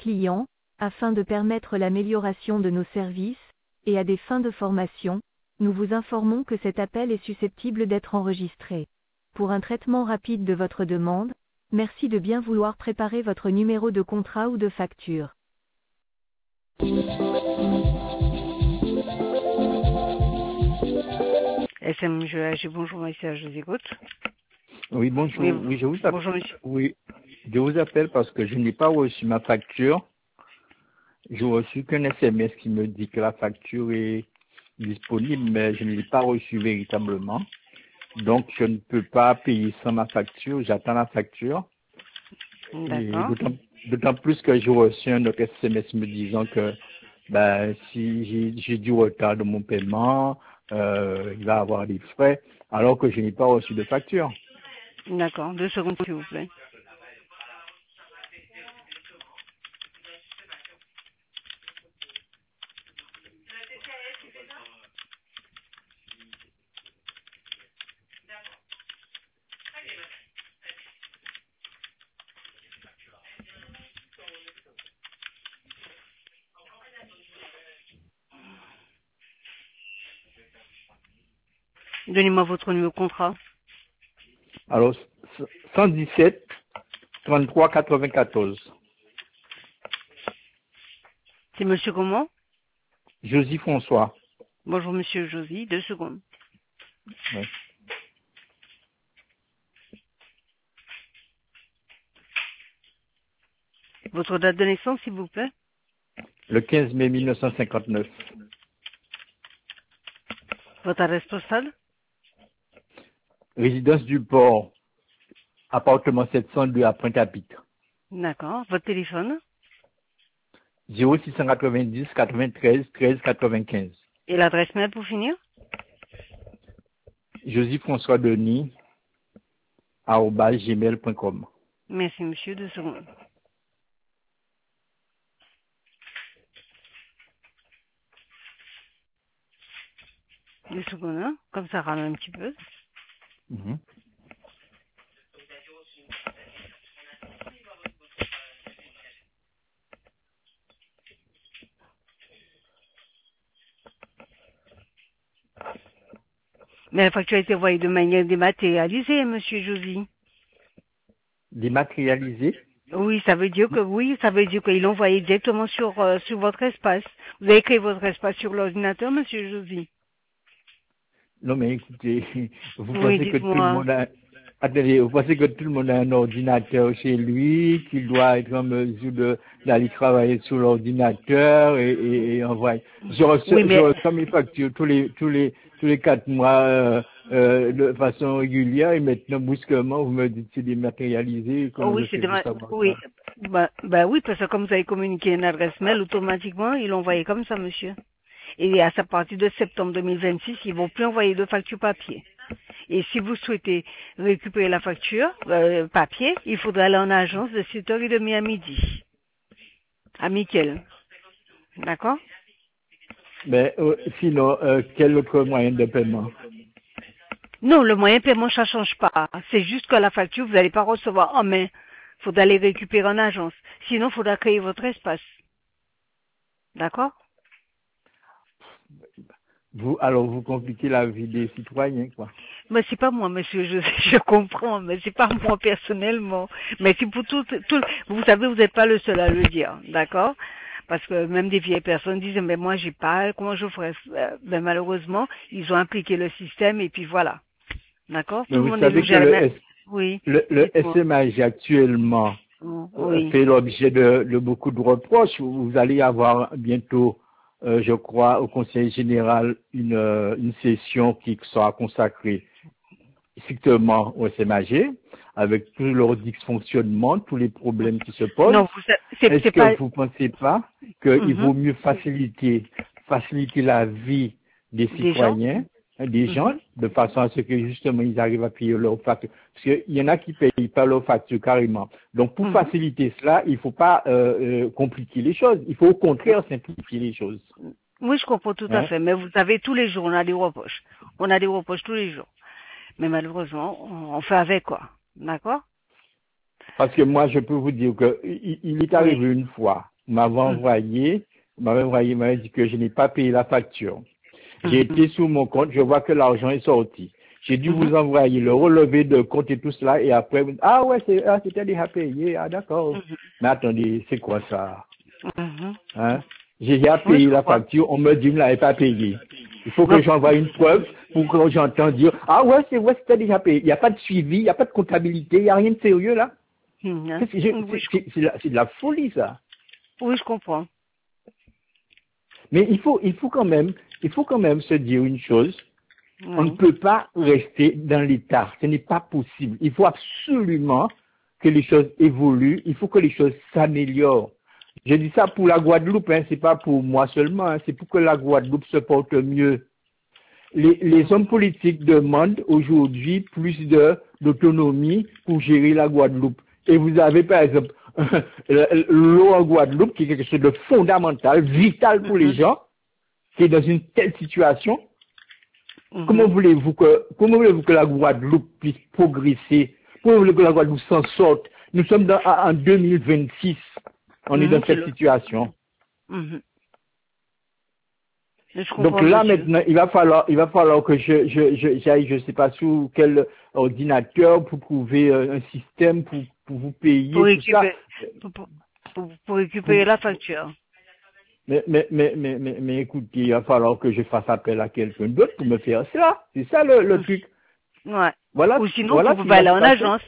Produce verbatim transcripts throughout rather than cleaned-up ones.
clients, afin de permettre l'amélioration de nos services, et à des fins de formation, nous vous informons que cet appel est susceptible d'être enregistré. Pour un traitement rapide de votre demande, merci de bien vouloir préparer votre numéro de contrat ou de facture. S M G H, bonjour, monsieur, je vous écoute. Oui, bonjour. Oui, Oui, je vous appelle. bonjour, monsieur. Oui, je vous appelle parce que je n'ai pas reçu ma facture. J'ai reçu qu'un S M S qui me dit que la facture est disponible, mais je ne l'ai pas reçue véritablement. Donc, je ne peux pas payer sans ma facture. J'attends la facture. Et D'accord. d'autant, d'autant plus que j'ai reçu un autre S M S me disant que ben, si j'ai, j'ai du retard de mon paiement, euh, il va y avoir des frais, alors que je n'ai pas reçu de facture. D'accord, deux secondes, s'il vous plaît. Donnez-moi votre numéro de contrat. Alors, cent dix-sept, trente-trois, quatre-vingt-quatorze. C'est monsieur comment? Josie François. Bonjour, monsieur Josie, deux secondes. Oui. Votre date de naissance, s'il vous plaît? Le quinze mai mille neuf cent cinquante-neuf. Votre adresse postale? Résidence du Port, appartement sept cent deux à Pointe-à-Pitre. D'accord. Votre téléphone? zéro six cent quatre-vingt-dix, quatre-vingt-treize, treize, quatre-vingt-quinze. Et l'adresse mail pour finir? Josie François Denis, arobase gmail point com. Merci, monsieur, deux secondes. Deux secondes, hein? Comme ça rame un petit peu. Mhm. Mais la facture a été envoyée de manière dématérialisée, monsieur Josie. Dématérialisé. Oui, ça veut dire que oui, ça veut dire qu'ils l'ont envoyé directement sur, euh, sur votre espace. Vous avez créé votre espace sur l'ordinateur, monsieur Josie? Non, mais écoutez, vous Oui, pensez que tout le dites-moi. monde a, attendez, vous pensez que tout le monde a un ordinateur chez lui, qu'il doit être en mesure de, d'aller travailler sur l'ordinateur et, et, et envoyer. Je reçois, Oui, je mais reçois mes factures tous les, tous les, tous les quatre mois, euh, euh, de façon régulière et maintenant, brusquement, vous me dites que c'est dématérialisé. oh Comment oui, je c'est fais pour dema- savoir oui. ça? Bah, bah oui, parce que comme vous avez communiqué une adresse mail, automatiquement, ils l'ont envoyé comme ça, monsieur. Et à partir de septembre deux mille vingt-six, ils vont plus envoyer de facture papier. Et si vous souhaitez récupérer la facture euh, papier, il faudra aller en agence de sept heures trente à midi. À Mickel. D'accord? Mais euh, sinon, euh, quel autre moyen de paiement? Non, le moyen de paiement, ça change pas. C'est juste que la facture, vous n'allez pas recevoir en main. Il faudra aller récupérer en agence. Sinon, il faudra créer votre espace. D'accord? Vous, alors vous compliquez la vie des citoyens, quoi. Mais c'est pas moi, monsieur, je, je comprends, mais c'est pas moi personnellement. Mais c'est pour tout, tout, vous savez, vous n'êtes pas le seul à le dire, d'accord? Parce que même des vieilles personnes disent, mais moi j'ai pas, comment je ferais? Euh, Ben malheureusement, ils ont impliqué le système et puis voilà. D'accord? Mais Tout le vous monde est savez que logé à la le même. S Oui, Le, le dites-moi. S M A G actuellement euh, Oui. fait l'objet de, de beaucoup de reproches. Vous allez avoir bientôt, euh, je crois, au Conseil général une, euh, une session qui sera consacrée strictement au S M A G, avec tout leur dysfonctionnement, tous les problèmes qui se posent. Non, vous, c'est, Est-ce c'est que pas. vous ne pensez pas qu'il Mhm. vaut mieux faciliter, faciliter la vie des Des gens? citoyens, hein, des gens, Mhm. de façon à ce que justement ils arrivent à payer leurs factures? Parce qu'il y en a qui ne payent pas leurs factures carrément. Donc pour Mhm. faciliter cela, il ne faut pas euh, euh, compliquer les choses. Il faut au contraire simplifier les choses. Oui, je comprends tout à Hein? fait. Mais vous savez, tous les jours, on a des reproches. On a des reproches tous les jours. Mais malheureusement, on on fait avec quoi. D'accord? Parce que moi, je peux vous dire que il, il est Oui. arrivé une fois. m'avait Mhm. envoyé, m'avait envoyé, m'avait dit que je n'ai pas payé la facture. J'ai été sur mon compte, je vois que l'argent est sorti. J'ai dû Mhm. vous envoyer le relevé de compte et tout cela, et après, vous- ah ouais, c'est, ah, c'était déjà payé, ah d'accord. Mhm. Mais attendez, c'est quoi ça? Mhm. Hein? J'ai déjà Oui, je payé la comprends. facture, on me dit que vous ne l'avez pas payé. Il faut que Donc, j'envoie une preuve pour que j'entende dire, ah ouais, c'est ouais, c'était déjà payé. Il n'y a pas de suivi, il n'y a pas de comptabilité, il n'y a rien de sérieux là. Mhm. Qu'est-ce que je- Oui, C'est je, c'est- c'est de la c'est de la folie ça. oui, je comprends. Mais il faut, il faut quand même, il faut quand même se dire une chose. On ne Oui. peut pas rester dans l'état. Ce n'est pas possible. Il faut absolument que les choses évoluent. Il faut que les choses s'améliorent. Je dis ça pour la Guadeloupe, hein, c'est pas pour moi seulement. Hein, c'est pour que la Guadeloupe se porte mieux. Les, les hommes politiques demandent aujourd'hui plus de d'autonomie pour gérer la Guadeloupe. Et vous avez par exemple l'eau en Guadeloupe qui est quelque chose de fondamental, vital pour les Mhm. gens, qui est dans une telle situation. Mhm. Comment voulez-vous que, comment voulez-vous que la Guadeloupe puisse progresser? Comment voulez-vous que la Guadeloupe s'en sorte? Nous sommes dans, en deux mille vingt-six. On est Mhm, dans c'est cette le- situation. Mhm. Je Donc comprends, là, monsieur. maintenant, il va falloir, il va falloir que je, je, je, j'aille, je sais pas sous quel ordinateur pour trouver euh, un système pour, pour vous Pour payer tout ça. récupérer, pour, pour, pour- pour Pour- récupérer la facture. mais, mais, mais, mais, mais, mais écoutez, il va falloir que je fasse appel à quelqu'un d'autre pour me faire cela. C'est ça le, le Mhm. truc. Ouais. Voilà, Ou sinon, vous voilà ce qui pouvez va aller se en passer. agence.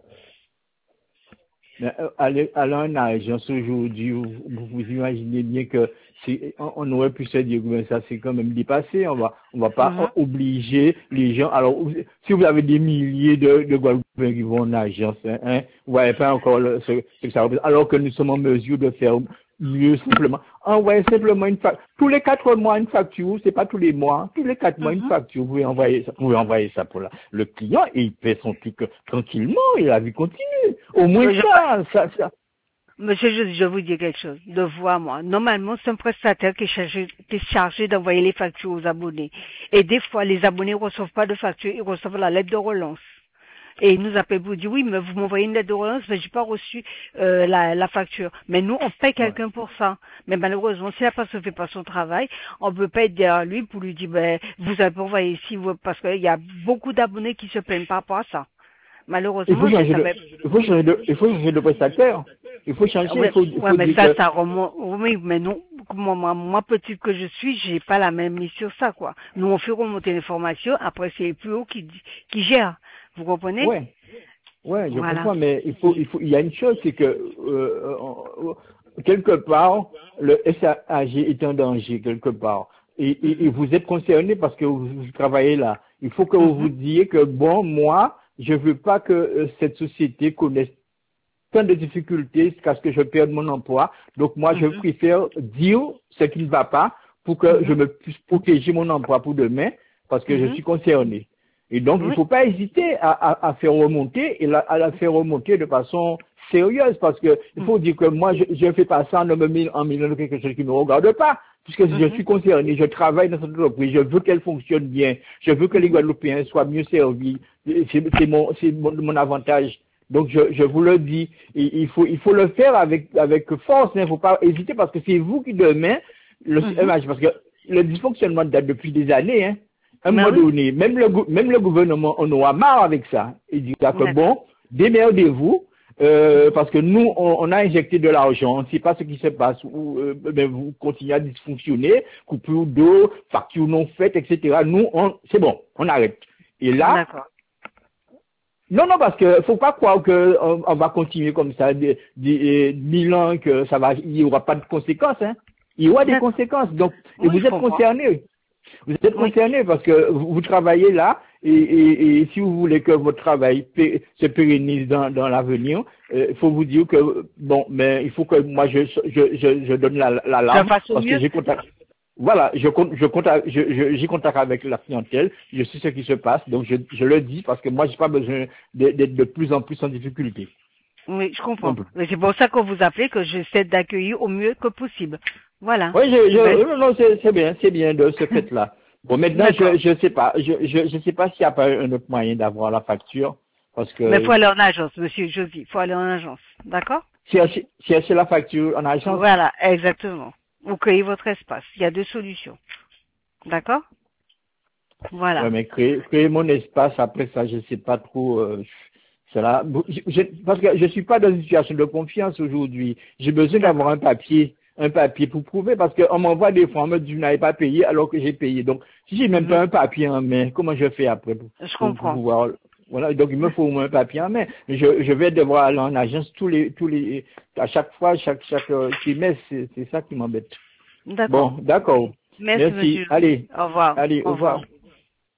Mais, euh, aller, aller en agence aujourd'hui, vous, vous vous imaginez bien que c'est, on, on aurait pu se dire, ben, ça c'est quand même dépassé, on va, on va pas Mhm. obliger les gens. Alors, vous- si vous avez des milliers de, de Guadeloupéens qui vont en agence, hein, hein, vous voyez pas encore le- ce, ce que ça représente, alors que nous sommes en mesure de faire mieux simplement. Envoyez simplement une facture. Tous les quatre mois une facture, c'est pas tous les mois, tous les quatre mois une Mhm. facture, vous pouvez envoyer ça, vous pouvez envoyer ça pour la- le client et il fait son truc euh, tranquillement et la vie continue. Au moins Mais je- ça, ça, ça. Monsieur, je, je vous dis quelque chose. De vous à moi. Normalement, c'est un prestataire qui est chargé, qui est chargé d'envoyer les factures aux abonnés. Et des fois, les abonnés ne reçoivent pas de facture, ils reçoivent la lettre de relance. Et ils nous appellent pour dire, oui, mais vous m'envoyez une lettre de relance, mais j'ai pas reçu euh, la, la facture. Mais nous, on paie Ouais. quelqu'un pour ça. Mais malheureusement, si la personne ne fait pas son travail, on peut pas être derrière lui pour lui dire, ben, vous avez pas envoyé ici, vous- parce qu'il y a beaucoup d'abonnés qui se plaignent par rapport à ça. Il faut Malheureusement, je changer de, savais. il faut changer de, il faut changer de prestataire. Il faut Ah changer, il ouais, faut, il ouais, faut mais dire ça, que, ça remonte. Oui, mais non, moi, moi, moi, petite que je suis, j'ai pas la même mise sur ça, quoi. Nous, on fait remonter l'information, après c'est les plus hauts qui, qui gèrent. Vous comprenez? ouais, ouais, je Voilà. comprends, mais il faut, il faut, il y a une chose, c'est que, euh, euh, quelque part, le S A G est en danger, quelque part. Et, et, et Mhm. vous êtes concerné parce que vous, vous travaillez là. Il faut que vous vous Mhm. disiez que, bon, moi, je veux pas que euh, cette société connaisse tant de difficultés jusqu'à ce que je perde mon emploi. Donc moi, je Mhm. préfère dire ce qui ne va pas pour que je Mhm. me puisse protéger mon emploi pour demain parce que je Mhm. suis concerné. Et donc, il ne Oui. faut pas hésiter à, à, à faire remonter et la, à la faire remonter de façon sérieuse parce que il Mhm. faut dire que moi, je ne fais pas ça en me mille- en million de quelque chose qui ne me regarde pas. Puisque je Mhm. suis concerné, je travaille dans cette entreprise, je veux qu'elle fonctionne bien, je veux que les Mhm. Guadeloupéens soient mieux servis. C'est c'est mon, c'est mon, mon avantage. Donc je, je vous le dis, il, il faut il faut le faire avec avec force, il ne faut pas hésiter parce que c'est vous qui demain le Mhm. parce que le dysfonctionnement date depuis des années, hein. À un Mais moment oui. donné, même le gou- même le gouvernement on aura marre avec ça. Il dit que D'accord. bon, démerdez-vous. Euh, parce que nous, on, on a injecté de l'argent, on ne sait pas ce qui se passe, ou, euh, ben, vous continuez à dysfonctionner, coupure d'eau, facture non faite, et cetera. Nous, on, c'est bon, on arrête. Et là, D'accord. non, non, parce que faut pas croire que on, on va continuer comme ça des des- mille ans que ça va, il y aura pas de conséquences, hein. Il y aura des D'accord. conséquences. Donc, et Oui, vous je êtes comprends. concernés. Vous êtes Oui. concernés parce que vous, vous travaillez là et, et, et si vous voulez que votre travail pé- se pérennise dans, dans l'avenir, euh, il faut vous dire que bon, mais il faut que moi je je je, je donne la- De l'alarme façon parce que mieux. j'ai contact. Voilà, je compte, je compte, je, je- j'ai contact avec la clientèle, je sais ce qui se passe, donc je, je le dis parce que moi j'ai pas besoin de- d'être de plus en plus en difficulté. Oui, je Non comprends. plus. Mais c'est pour ça qu'on vous appelez, que j'essaie d'accueillir au mieux que possible. Voilà. Oui, je, Ben, je, non, non, c'est c'est bien, c'est bien de ce fait-là. Bon, maintenant, je, d'accord. je sais pas, je, je, je sais pas s'il n'y a pas un autre moyen d'avoir la facture, parce Mais il que faut aller en agence, monsieur Josie. Il faut aller en agence. D'accord? chercher, chercher la facture en agence. Voilà, exactement. Vous créez votre espace. Il y a deux solutions. D'accord? Voilà. Ouais, mais créer, créer mon espace, après ça, je sais pas trop, euh, cela, je, je- parce que je suis pas dans une situation de confiance aujourd'hui. J'ai besoin d'avoir un papier, un papier pour prouver, parce qu'on m'envoie des fois, on me dit, vous n'avez pas payé, alors que j'ai payé. Donc, si j'ai même Mhm. pas un papier en main, comment je fais après pour, Je pour- pour comprends. pouvoir, voilà, donc il me faut au moins un papier en main. Je, je vais devoir aller en agence tous les, tous les, à chaque fois, chaque, chaque euh, trimestre, c'est c'est ça qui m'embête. D'accord. Bon, d'accord. Merci, Merci. monsieur. Allez, Au revoir. allez, Au au revoir. revoir.